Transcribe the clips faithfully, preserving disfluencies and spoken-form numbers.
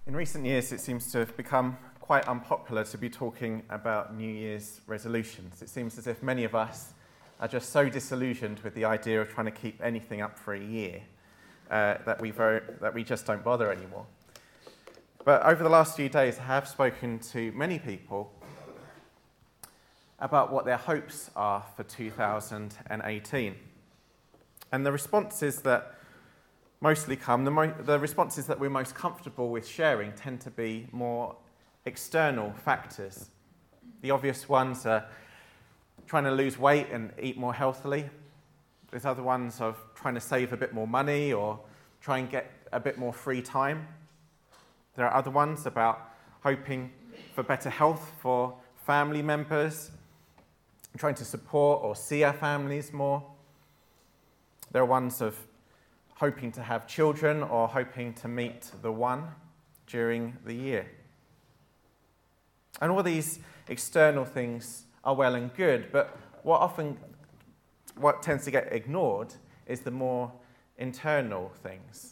In recent years, it seems to have become quite unpopular to be talking about New Year's resolutions. It seems as if many of us are just so disillusioned with the idea of trying to keep anything up for a year uh, that, we very, that we just don't bother anymore. But over the last few days, I have spoken to many people about what their hopes are for two thousand eighteen. And the responses that mostly come, the, mo- the responses that we're most comfortable with sharing tend to be more external factors. The obvious ones are trying to lose weight and eat more healthily. There's other ones of trying to save a bit more money or try and get a bit more free time. There are other ones about hoping for better health for family members, trying to support or see our families more. There are ones of hoping to have children or hoping to meet the one during the year. And all these external things are well and good, but what often, what tends to get ignored is the more internal things.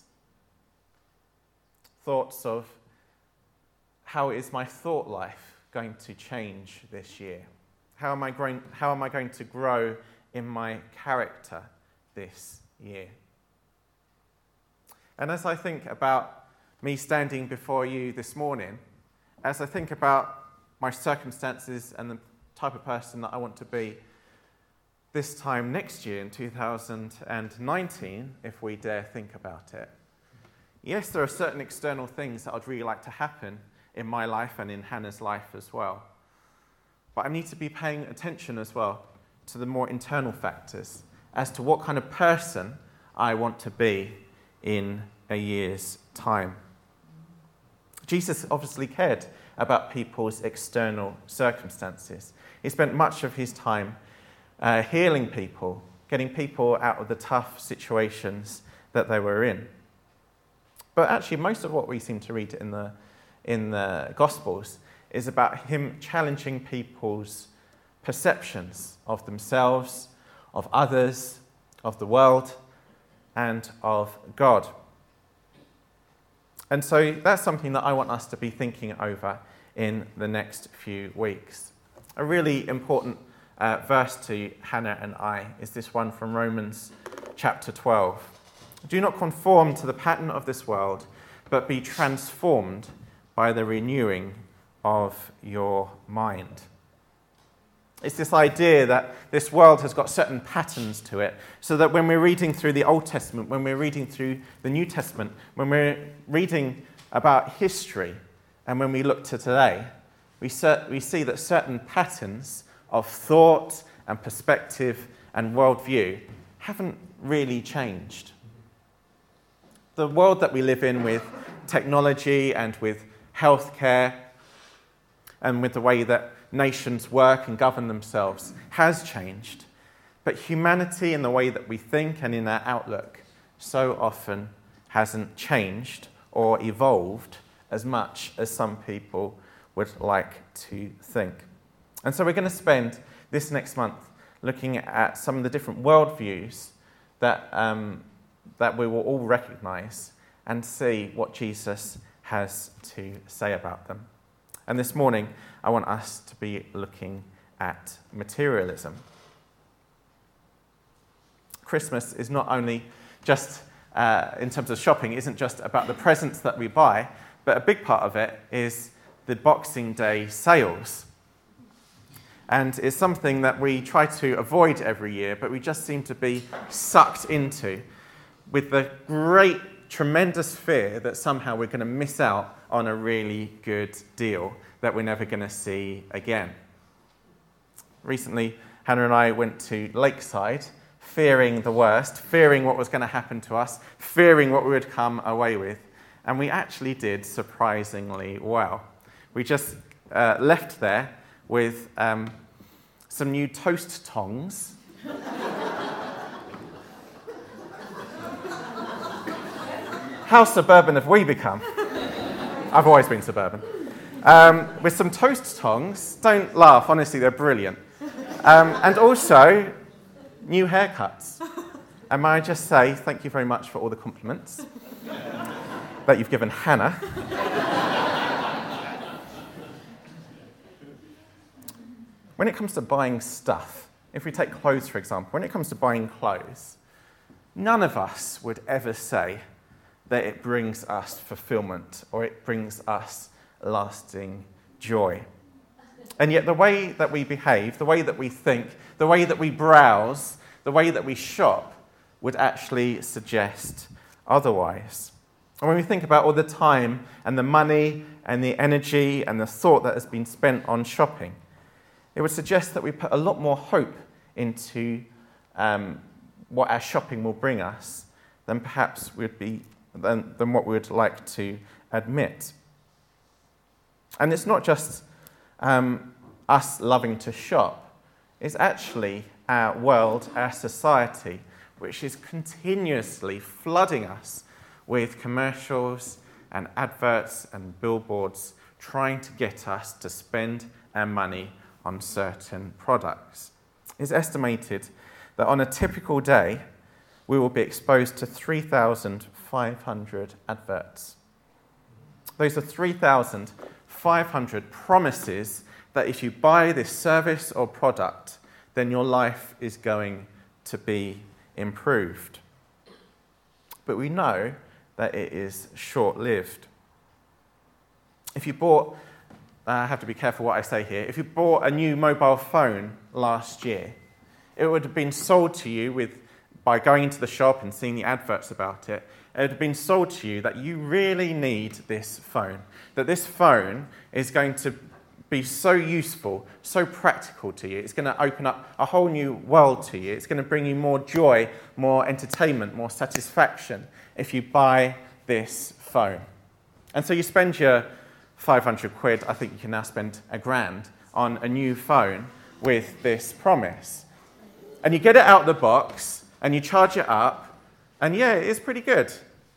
Thoughts of how is my thought life going to change this year? How am I growing, how am I going to grow in my character this year? And as I think about me standing before you this morning, as I think about my circumstances and the type of person that I want to be this time next year in two thousand nineteen, if we dare think about it, yes, there are certain external things that I'd really like to happen in my life and in Hannah's life as well. But I need to be paying attention as well to the more internal factors as to what kind of person I want to be in a year's time. Jesus obviously cared about people's external circumstances. He spent much of his time uh, healing people, getting people out of the tough situations that they were in. But actually, most of what we seem to read in the, in the Gospels is about him challenging people's perceptions of themselves, of others, of the world, and of God. And so that's something that I want us to be thinking over in the next few weeks. A really important uh, verse to Hannah and I is this one from Romans chapter twelve. Do not conform to the pattern of this world, but be transformed by the renewing of your mind. It's this idea that this world has got certain patterns to it, so that when we're reading through the Old Testament, when we're reading through the New Testament, when we're reading about history, and when we look to today, we, ser- we see that certain patterns of thought and perspective and worldview haven't really changed. The world that we live in with technology and with healthcare and with the way that nations work and govern themselves has changed. But humanity in the way that we think and in our outlook so often hasn't changed or evolved as much as some people would like to think. And so we're going to spend this next month looking at some of the different worldviews that, um, that we will all recognise and see what Jesus has to say about them. And this morning, I want us to be looking at materialism. Christmas is not only just, uh, in terms of shopping, isn't just about the presents that we buy, but a big part of it is the Boxing Day sales. And it's something that we try to avoid every year, but we just seem to be sucked into with the great, tremendous fear that somehow we're going to miss out on a really good deal that we're never going to see again. Recently, Hannah and I went to Lakeside, fearing the worst, fearing what was going to happen to us, fearing what we would come away with, and we actually did surprisingly well. We just uh, left there with um, some new toast tongs. How suburban have we become? I've always been suburban. Um, with some toast tongs. Don't laugh, honestly, they're brilliant. Um, and also, new haircuts. And may I just say thank you very much for all the compliments. that you've given Hannah. When it comes to buying stuff, if we take clothes, for example, when it comes to buying clothes, none of us would ever say that it brings us fulfillment or it brings us lasting joy. And yet the way that we behave, the way that we think, the way that we browse, the way that we shop would actually suggest otherwise. And when we think about all the time and the money and the energy and the thought that has been spent on shopping, it would suggest that we put a lot more hope into um, what our shopping will bring us than perhaps would be than, than what we would like to admit. And it's not just um, us loving to shop. It's actually our world, our society, which is continuously flooding us with commercials and adverts and billboards trying to get us to spend our money on certain products. It's estimated that on a typical day, we will be exposed to three thousand five hundred adverts. Those are three thousand five hundred promises that if you buy this service or product, then your life is going to be improved. But we know that it is short-lived. If you bought, uh, I have to be careful what I say here, if you bought a new mobile phone last year, it would have been sold to you with by going into the shop and seeing the adverts about it. It would have been sold to you that you really need this phone, that this phone is going to be so useful, so practical to you. It's going to open up a whole new world to you. It's going to bring you more joy, more entertainment, more satisfaction if you buy this phone. And so you spend your five hundred quid, I think you can now spend a grand, on a new phone with this promise. And you get it out of the box, and you charge it up, and yeah, it's pretty good.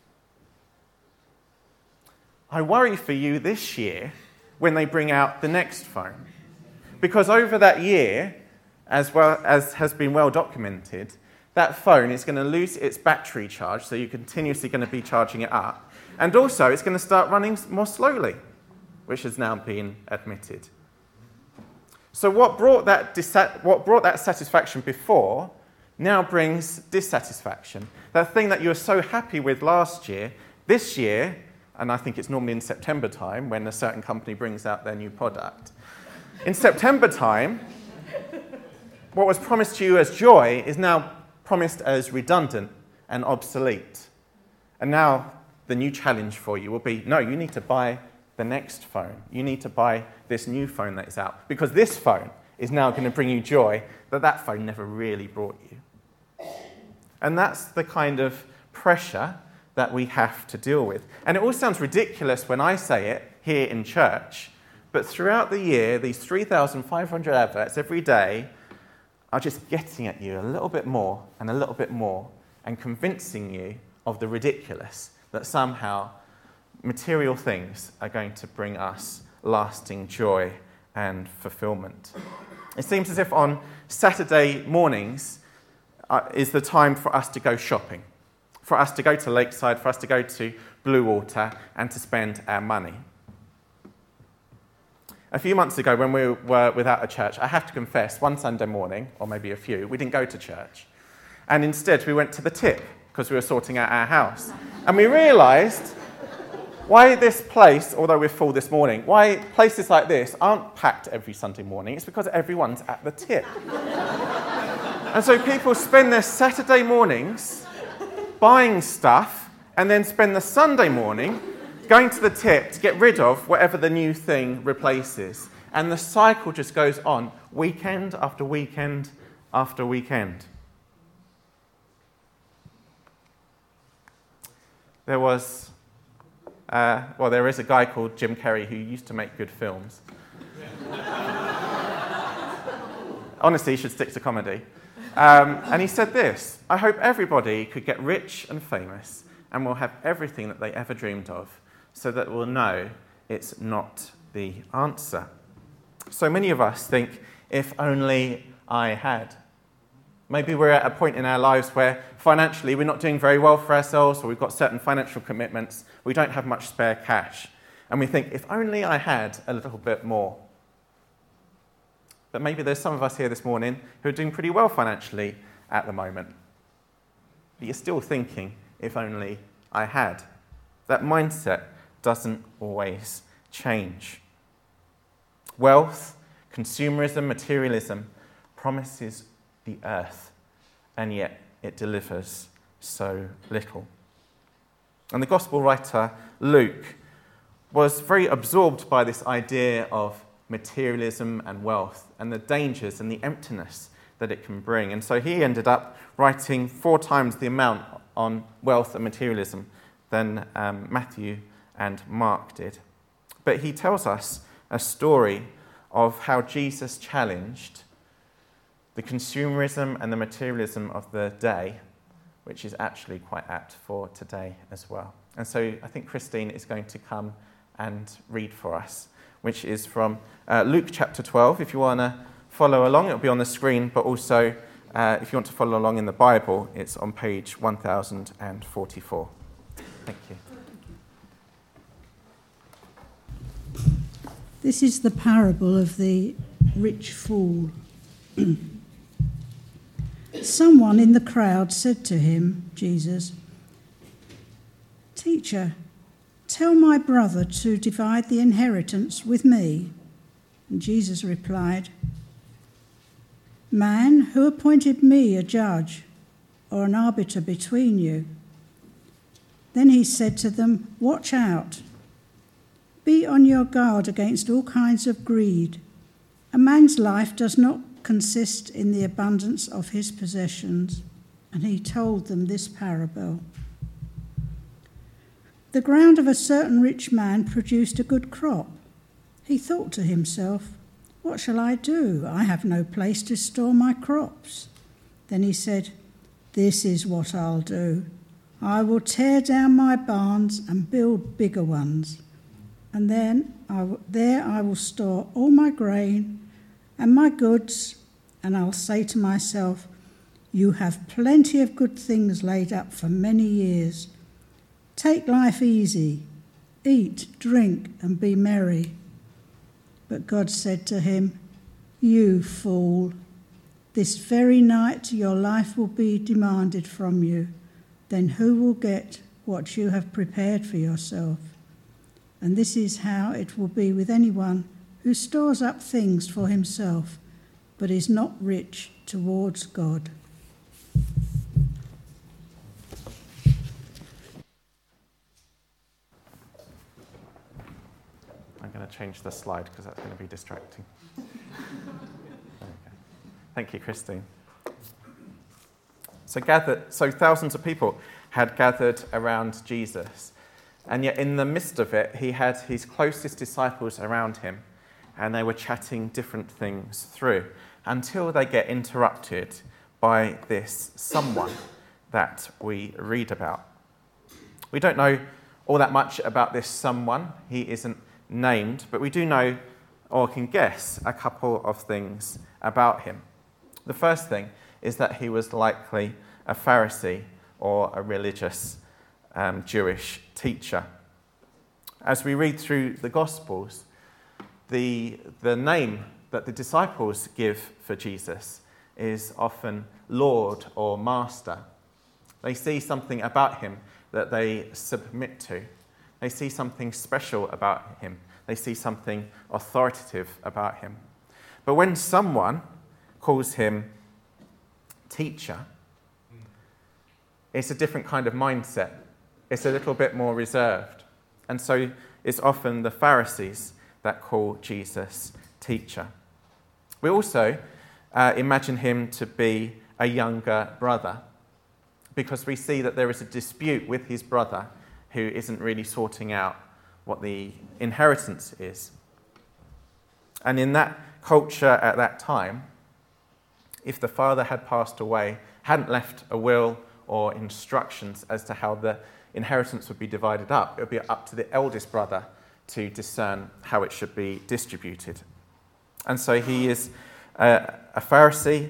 I worry for you this year when they bring out the next phone. Because over that year, as well as has been well documented, that phone is going to lose its battery charge, so you're continuously going to be charging it up. And also, it's going to start running more slowly, which has now been admitted. So what brought that dissat- what brought that satisfaction before now brings dissatisfaction. That thing that you were so happy with last year, this year, and I think it's normally in September time when a certain company brings out their new product. In September time, what was promised to you as joy is now promised as redundant and obsolete. And now the new challenge for you will be, no, you need to buy the next phone. You need to buy this new phone that is out. Because this phone is now going to bring you joy that that phone never really brought you. And that's the kind of pressure that we have to deal with. And it all sounds ridiculous when I say it here in church, but throughout the year, these three thousand five hundred adverts every day are just getting at you a little bit more and a little bit more and convincing you of the ridiculous, that somehow material things are going to bring us lasting joy and fulfillment. It seems as if on Saturday mornings uh, is the time for us to go shopping, for us to go to Lakeside, for us to go to Bluewater and to spend our money. A few months ago, when we were without a church, I have to confess, one Sunday morning, or maybe a few, we didn't go to church. And instead, we went to the tip, because we were sorting out our house. And we realised why this place, although we're full this morning, why places like this aren't packed every Sunday morning. It's because everyone's at the tip. And so people spend their Saturday mornings buying stuff and then spend the Sunday morning going to the tip to get rid of whatever the new thing replaces. And the cycle just goes on weekend after weekend after weekend. There was, uh, well, there is a guy called Jim Carrey who used to make good films. Honestly, he should stick to comedy. Um, and he said this: I hope everybody could get rich and famous and will have everything that they ever dreamed of, so that we'll know it's not the answer. So many of us think, if only I had. Maybe we're at a point in our lives where financially we're not doing very well for ourselves, or we've got certain financial commitments, we don't have much spare cash. And we think, if only I had a little bit more. But maybe there's some of us here this morning who are doing pretty well financially at the moment. But you're still thinking, if only I had. That mindset doesn't always change. Wealth, consumerism, materialism promises the earth, and yet it delivers so little. And the gospel writer Luke was very absorbed by this idea of materialism and wealth and the dangers and the emptiness that it can bring. And so he ended up writing four times the amount on wealth and materialism than um, Matthew and Mark did. But he tells us a story of how Jesus challenged the consumerism and the materialism of the day, which is actually quite apt for today as well. And so I think Christine is going to come and read for us, which is from uh, Luke chapter twelve. If you want to follow along, it'll be on the screen, but also uh, if you want to follow along in the Bible, it's on page one thousand forty-four. Thank you. This is the parable of the rich fool. Someone in the crowd said to him, Jesus, "Teacher, tell my brother to divide the inheritance with me." And Jesus replied, "Man, who appointed me a judge or an arbiter between you?" Then he said to them, "Watch out. Be on your guard against all kinds of greed. A man's life does not consist in the abundance of his possessions." And he told them this parable. The ground of a certain rich man produced a good crop. He thought to himself, "What shall I do? I have no place to store my crops." Then he said, "This is what I'll do. I will tear down my barns and build bigger ones. And then I w- there I will store all my grain and my goods, and I'll say to myself, 'You have plenty of good things laid up for many years. Take life easy, eat, drink, and be merry.' But God said to him, 'You fool, this very night your life will be demanded from you. Then who will get what you have prepared for yourself?' And this is how it will be with anyone who stores up things for himself, but is not rich towards God." I'm going to change the slide because that's going to be distracting. Okay. Thank you, Christine. So, gathered, so thousands of people had gathered around Jesus. And yet in the midst of it, he had his closest disciples around him, and they were chatting different things through until they get interrupted by this someone that we read about. We don't know all that much about this someone. He isn't named, but we do know or can guess a couple of things about him. The first thing is that he was likely a Pharisee or a religious um, Jewish teacher. As we read through the Gospels, the, the name that the disciples give for Jesus is often Lord or Master. They see something about him that they submit to. They see something special about him. They see something authoritative about him. But when someone calls him teacher, it's a different kind of mindset. It's a little bit more reserved. And so it's often the Pharisees that call Jesus teacher. We also uh, imagine him to be a younger brother, because we see that there is a dispute with his brother who isn't really sorting out what the inheritance is. And in that culture at that time, if the father had passed away, hadn't left a will or instructions as to how the inheritance would be divided up, it would be up to the eldest brother to discern how it should be distributed. And so he is a, a Pharisee,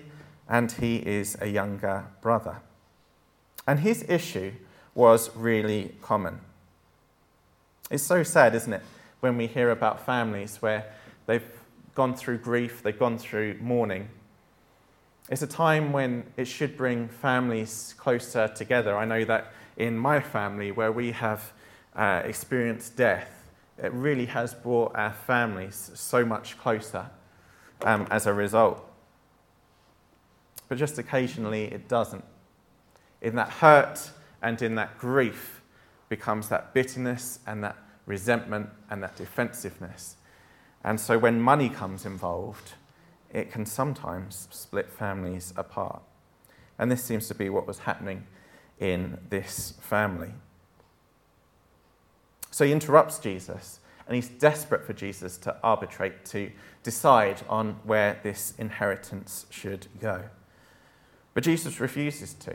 and he is a younger brother. And his issue was really common. It's so sad, isn't it, when we hear about families where they've gone through grief, they've gone through mourning. It's a time when it should bring families closer together. I know that in my family, where we have uh, experienced death, it really has brought our families so much closer um, as a result. But just occasionally it doesn't. In that hurt and in that grief becomes that bitterness and that resentment and that defensiveness. And so when money comes involved, it can sometimes split families apart. And this seems to be what was happening in this family. So he interrupts Jesus, and he's desperate for Jesus to arbitrate, to decide on where this inheritance should go. But Jesus refuses to.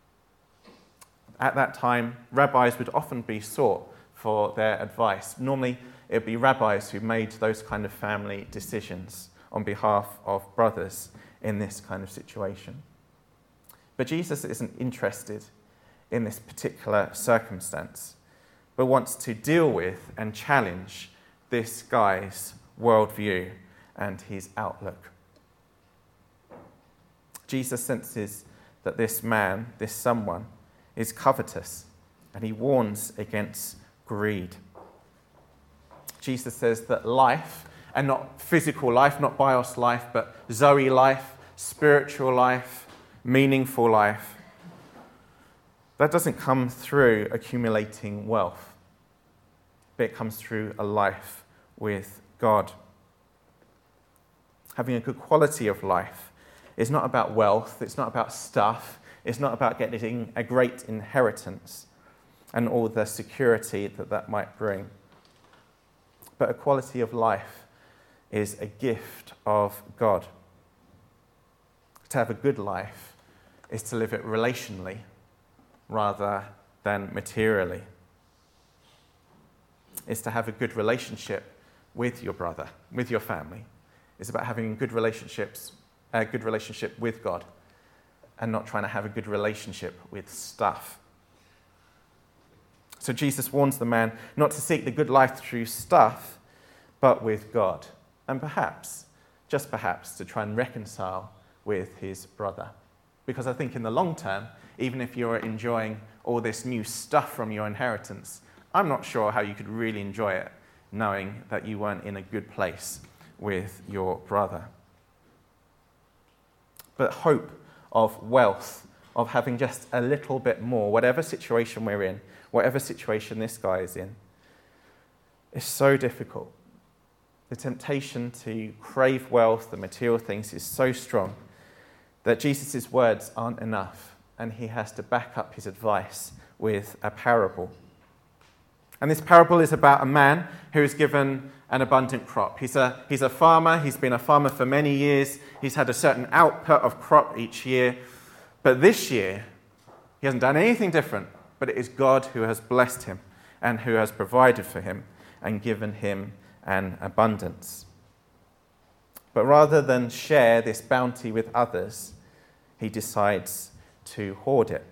At that time, rabbis would often be sought for their advice. Normally, it would be rabbis who made those kind of family decisions on behalf of brothers in this kind of situation. But Jesus isn't interested in this particular circumstance, but wants to deal with and challenge this guy's worldview and his outlook. Jesus senses that this man, this someone, is covetous, and he warns against greed. Jesus says that life, and not physical life, not bios life, but Zoe life, spiritual life, meaningful life, that doesn't come through accumulating wealth, but it comes through a life with God. Having a good quality of life is not about wealth, it's not about stuff, it's not about getting a great inheritance and all the security that that might bring. But a quality of life is a gift of God. To have a good life is to live it relationally rather than materially. It's to have a good relationship with your brother, with your family. It's about having good relationships, a good relationship with God, and not trying to have a good relationship with stuff. So Jesus warns the man not to seek the good life through stuff, but with God. And perhaps, just perhaps, to try and reconcile with his brother. Because I think in the long term, even if you're enjoying all this new stuff from your inheritance, I'm not sure how you could really enjoy it knowing that you weren't in a good place with your brother. But hope of wealth, of having just a little bit more, whatever situation we're in, whatever situation this guy is in, is so difficult. The temptation to crave wealth, the material things, is so strong that Jesus' words aren't enough, and he has to back up his advice with a parable. And this parable is about a man who is given an abundant crop. He's a, he's a farmer. He's been a farmer for many years. He's had a certain output of crop each year. But this year, he hasn't done anything different, but it is God who has blessed him and who has provided for him and given him an abundance. But rather than share this bounty with others, he decides to hoard it.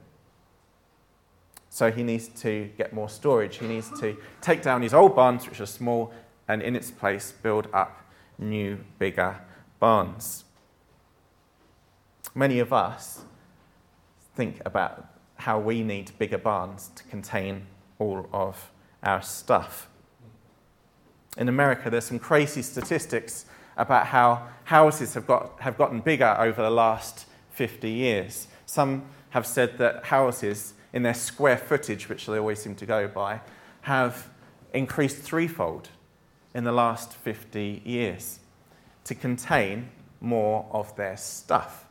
So he needs to get more storage. He needs to take down his old barns, which are small, and in its place build up new, bigger barns. Many of us think about how we need bigger barns to contain all of our stuff. In America, there's some crazy statistics about how houses have got have gotten bigger over the last fifty years. Some have said that houses, in their square footage, which they always seem to go by, have increased threefold in the last fifty years to contain more of their stuff.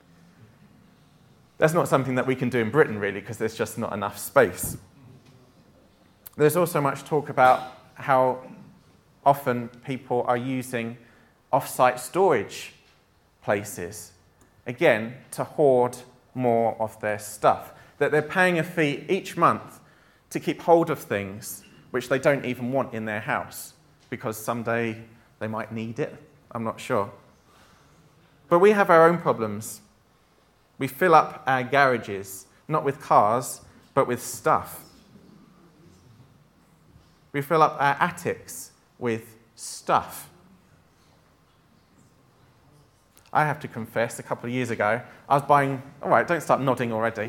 That's not something that we can do in Britain, really, because there's just not enough space. There's also much talk about how often people are using off-site storage places, again, to hoard more of their stuff. That they're paying a fee each month to keep hold of things which they don't even want in their house, because someday they might need it. I'm not sure. But we have our own problems We fill up our garages, not with cars, but with stuff. We fill up our attics with stuff. I have to confess, a couple of years ago, I was buying... All right, don't start nodding already.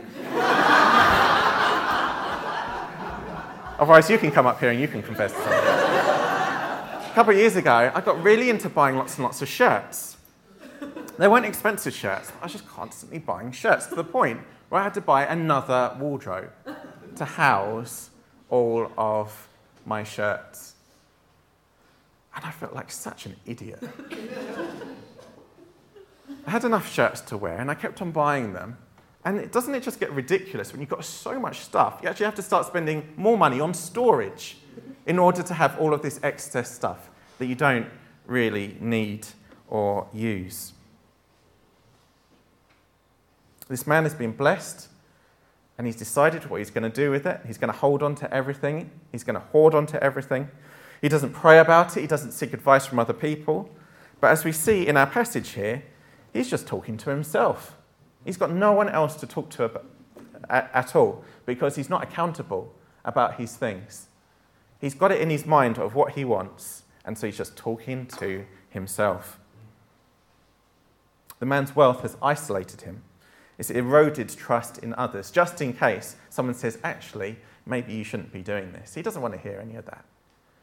Otherwise, you can come up here and you can confess to something. A couple of years ago, I got really into buying lots and lots of shirts. They weren't expensive shirts. I was just constantly buying shirts to the point where I had to buy another wardrobe to house all of my shirts. And I felt like such an idiot. I had enough shirts to wear, and I kept on buying them. And it, doesn't it just get ridiculous when you've got so much stuff? You actually have to start spending more money on storage in order to have all of this excess stuff that you don't really need or use. This man has been blessed, and he's decided what he's going to do with it. He's going to hold on to everything. He's going to hoard on to everything. He doesn't pray about it. He doesn't seek advice from other people. But as we see in our passage here, he's just talking to himself. He's got no one else to talk to about, at, at all, because he's not accountable about his things. He's got it in his mind of what he wants, and so he's just talking to himself. The man's wealth has isolated him. It's eroded trust in others, just in case someone says, actually, maybe you shouldn't be doing this. He doesn't want to hear any of that.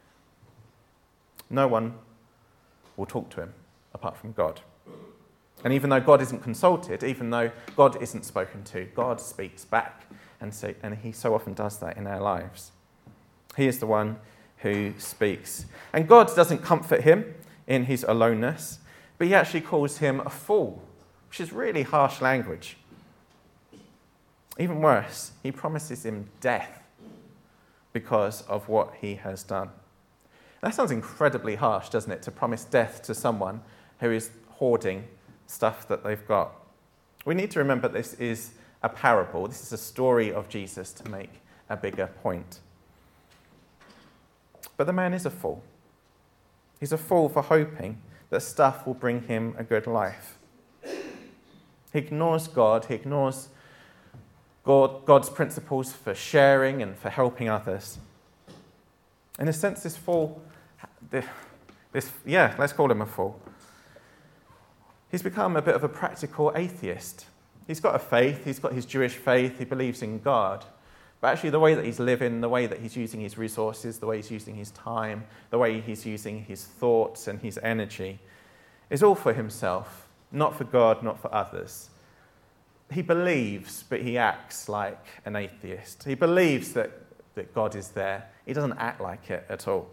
No one will talk to him apart from God. And even though God isn't consulted, even though God isn't spoken to, God speaks back. And so, and he so often does that in our lives. He is the one who speaks. And God doesn't comfort him in his aloneness, but he actually calls him a fool, which is really harsh language. Even worse, he promises him death because of what he has done. That sounds incredibly harsh, doesn't it, to promise death to someone who is hoarding stuff that they've got. We need to remember this is a parable. This is a story of Jesus to make a bigger point. But the man is a fool. He's a fool for hoping that stuff will bring him a good life. He ignores God. He ignores God, God's principles for sharing and for helping others. In a sense, this fool, this, yeah, let's call him a fool. He's become a bit of a practical atheist. He's got a faith, he's got his Jewish faith, he believes in God. But actually the way that he's living, the way that he's using his resources, the way he's using his time, the way he's using his thoughts and his energy is all for himself, not for God, not for others. He believes, but he acts like an atheist. He believes that, that God is there. He doesn't act like it at all.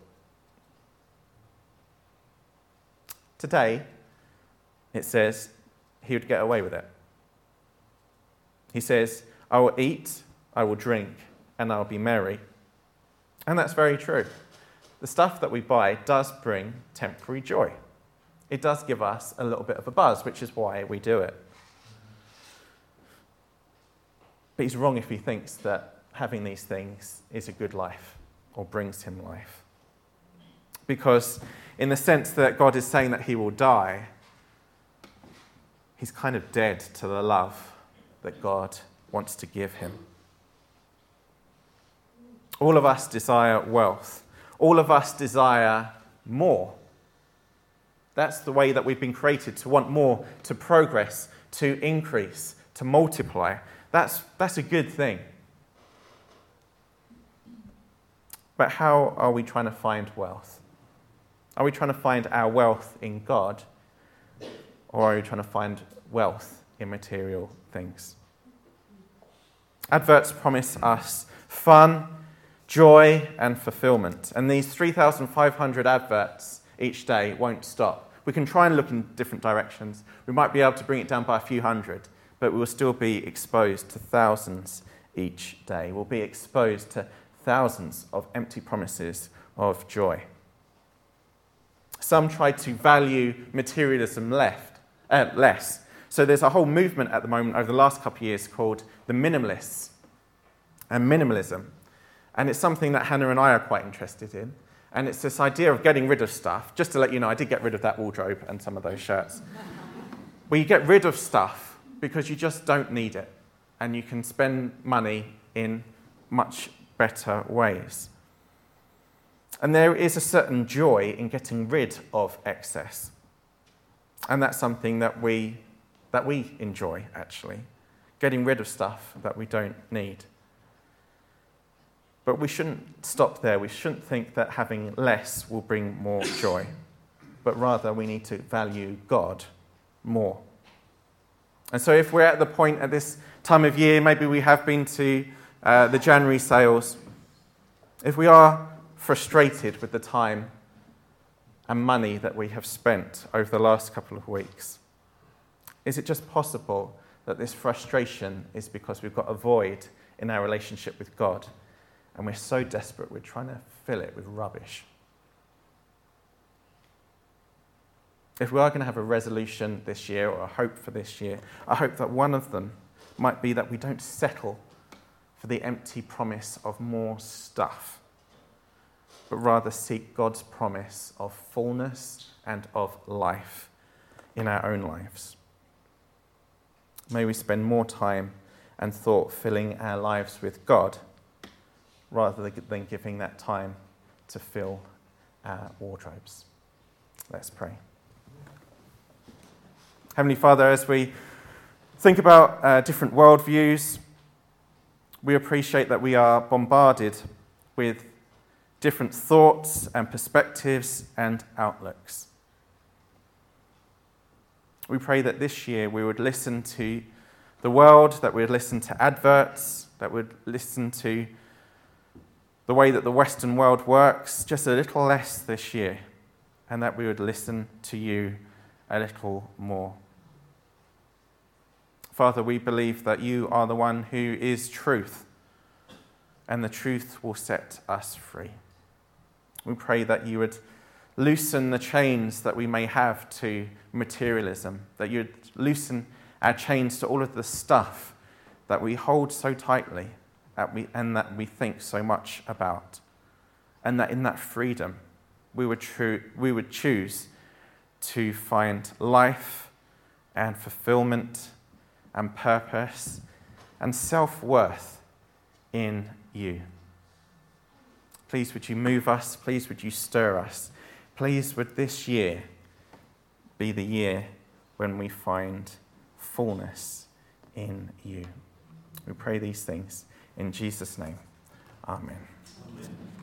Today, it says he would get away with it. He says, I will eat, I will drink, and I'll be merry. And that's very true. The stuff that we buy does bring temporary joy. It does give us a little bit of a buzz, which is why we do it. But he's wrong if he thinks that having these things is a good life or brings him life. Because in the sense that God is saying that he will die, he's kind of dead to the love that God wants to give him. All of us desire wealth. All of us desire more. That's the way that we've been created, to want more, to progress, to increase, to multiply. That's, that's a good thing. But how are we trying to find wealth? Are we trying to find our wealth in God? Or are we trying to find wealth in material things? Adverts promise us fun, joy, and fulfillment. And these three thousand five hundred adverts each day won't stop. We can try and look in different directions. We might be able to bring it down by a few hundred, but we will still be exposed to thousands each day. We'll be exposed to thousands of empty promises of joy. Some try to value materialism left, uh, less. So there's a whole movement at the moment over the last couple of years called the minimalists and minimalism. And it's something that Hannah and I are quite interested in. And it's this idea of getting rid of stuff. Just to let you know, I did get rid of that wardrobe and some of those shirts. Where you get rid of stuff because you just don't need it, and you can spend money in much better ways. And there is a certain joy in getting rid of excess. And that's something that we that we enjoy, actually, getting rid of stuff that we don't need. But we shouldn't stop there. We shouldn't think that having less will bring more joy, but rather we need to value God more. And so if we're at the point at this time of year, maybe we have been to uh, the January sales, if we are frustrated with the time and money that we have spent over the last couple of weeks, is it just possible that this frustration is because we've got a void in our relationship with God and we're so desperate we're trying to fill it with rubbish? If we are going to have a resolution this year or a hope for this year, I hope that one of them might be that we don't settle for the empty promise of more stuff, but rather seek God's promise of fullness and of life in our own lives. May we spend more time and thought filling our lives with God rather than giving that time to fill our wardrobes. Let's pray. Heavenly Father, as we think about uh, different worldviews, we appreciate that we are bombarded with different thoughts and perspectives and outlooks. We pray that this year we would listen to the world, that we would listen to adverts, that we would listen to the way that the Western world works just a little less this year, and that we would listen to you a little more. Father, we believe that you are the one who is truth, and the truth will set us free. We pray that you would loosen the chains that we may have to materialism, that you would loosen our chains to all of the stuff that we hold so tightly and that we think so much about, and that in that freedom we would, tru- we would choose to find life and fulfillment and purpose and self-worth in you. Please would you move us, please would you stir us, please would this year be the year when we find fullness in you. We pray these things in Jesus' name. Amen. Amen.